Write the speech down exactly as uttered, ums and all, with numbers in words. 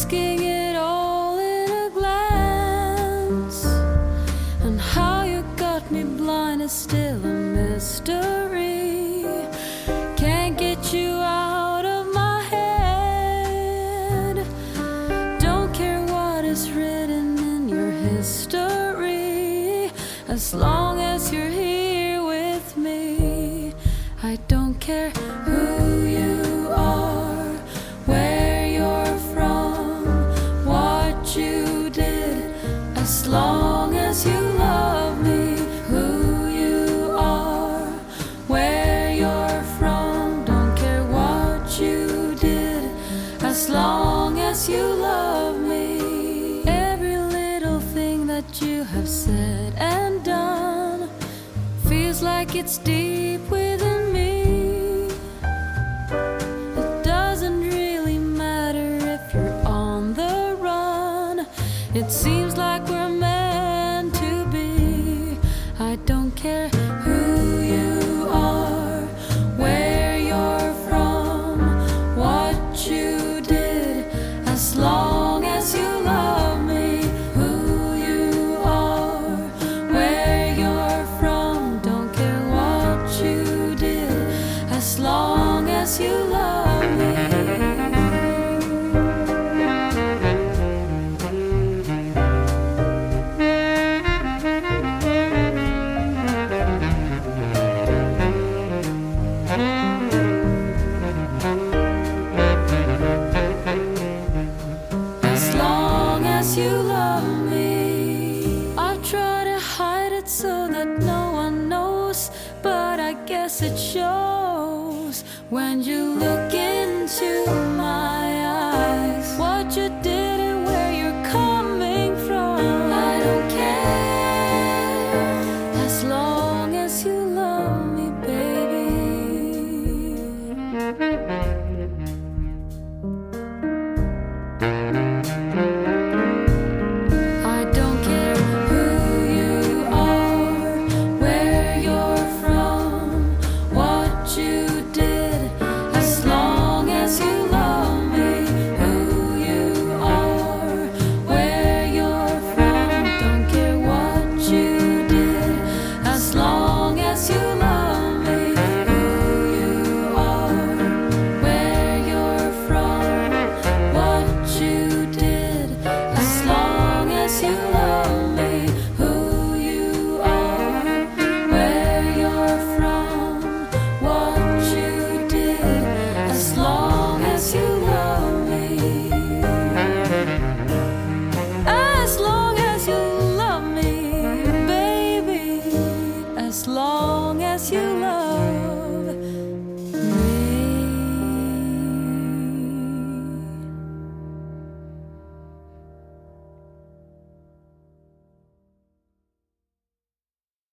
asking it all in a glance. And how you got me blind is still a mystery. Can't get you out of my head. Don't care what is written in your history, as long as you're here with me. I don't care who you are, where you're from, what you did, as long as you love me. Who you are, where you're from, don't care what you did, as long as you love me. Every little thing that you have said and done feels like it's deep within me. It doesn't really matter if you're on the run. It seems like we're meant to be. I don't care who you are, where you're from, what you did, as long as you love me. Who you are, where you're from, don't care what you did, as long as you love me. As long as you love me. I try to hide it so that no one knows, but I guess it shows when you look into my eyes. What you did and where you're coming from, I don't care, as long as you love me, baby. I don't care who you are, where you're from, what you did, as long as you love me. Who you are, where you're from, don't care what you did, as long as you love me. Who you are, where you're from, what you did, as long as you love me. Who you are, where you're from, what you did, as long as you love me. As long as you love me, baby, as long